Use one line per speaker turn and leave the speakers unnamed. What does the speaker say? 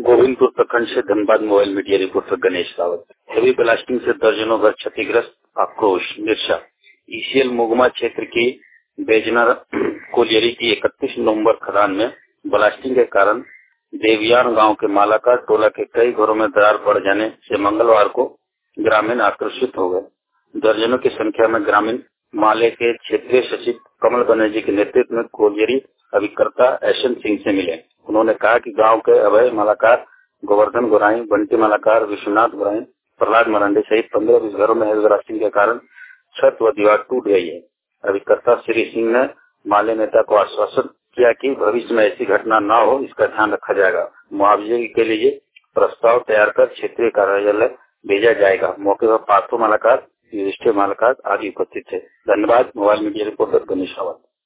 गोविंदपुर प्रखंड से Dhanbad mobile media reporter Ganesh Rawat. Heavy blasting से दर्जनों घर क्षतिग्रस्त, आक्रोश निरसा। ईसीएल मोगमा क्षेत्र की बेजनर कोलियरी की 31 नवंबर खदान में ब्लास्टिंग के कारण देवयान गांव के मालाकार टोला के कई घरों में दरार पड़ जाने से मंगलवार को ग्रामीण आक्रोशित हो गए। दर्जनों की संख्या में ग्रामीण माले के क्षेत्रीय सचिव कमल बनर्जी के नेतृत्व में कोलियरी अभिकर्ता एसएन सिंह से मिले। उन्होंने कहा कि गांव के अभय मालाकार, गोवर्धन गोराई, बंटी मालाकार, विश्वनाथ गोराई, प्रहलाद मरांडी सहित 15-20 घरों में हेवी ब्लास्टिंग के कारण छत व दीवार टूट गई है। अभिकर्ता श्री सिंह ने माले नेता को आश्वासन किया कि भविष्य में ऐसी घटना न हो, इसका ध्यान रखा जाएगा। मुआवजे के लिए प्रस्ताव तैयार कर क्षेत्रीय कार्यालय भेजा जाएगा। मौके पर पार्थो मालाकार, युधिष्ठिर मालाकार आदि उपस्थित थे। धन्यवाद। Mobile media reporter Ganesh Rawat.